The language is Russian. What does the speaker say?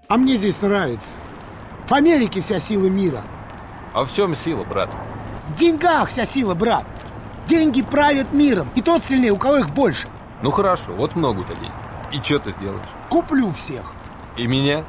А мне здесь нравится. В Америке вся сила мира. А в чем сила, брат? В деньгах вся сила, брат. Деньги правят миром, и тот сильнее, у кого их больше. Ну хорошо, вот много у тебя денег. И что ты сделаешь? Куплю всех. И меня?